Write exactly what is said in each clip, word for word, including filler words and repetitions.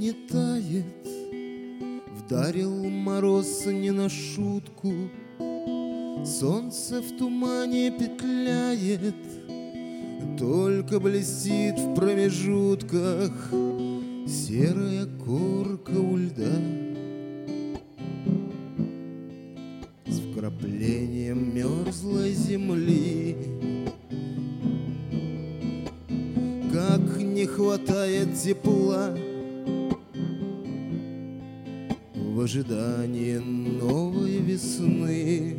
не тает, вдарил мороз не на шутку. Солнце в тумане петляет, только блестит в промежутках серая корка у льда. С вкраплением мерзлой земли, как не хватает тепла в ожидании новой весны.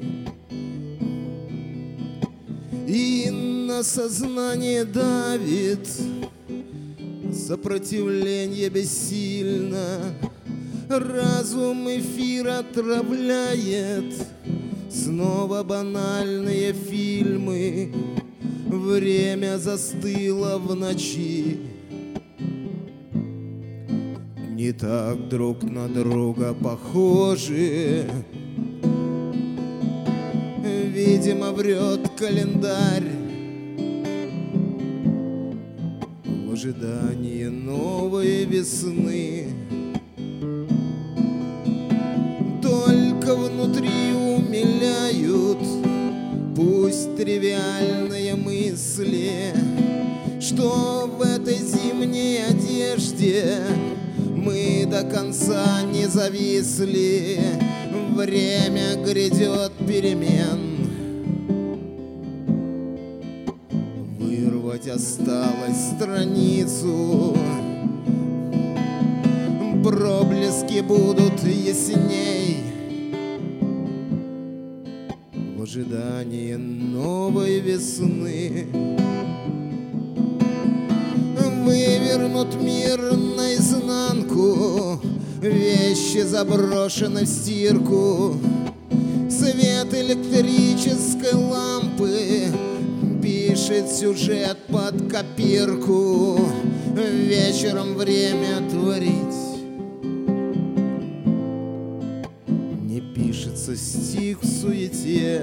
И на сознание давит сопротивление бессильно. Разум эфир отравляет снова банальные фильмы. Время застыло в ночи, не так друг на друга похожи. Видимо, врет календарь в ожидании новой весны. Только внутри умиляют пусть тривиальные мысли, что в этой зимней одежде мы до конца не зависли. Время грядет перемен, вырвать осталось страницу. Проблески будут ясней в ожидании новой весны. Вывернут мир наизнанку, вещи заброшены в стирку. Свет электрической лампы пишет сюжет под копирку. Вечером время творить, не пишется стих в суете.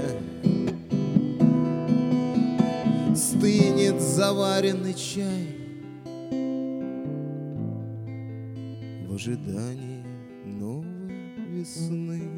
Стынет заваренный чай в ожидании новой весны.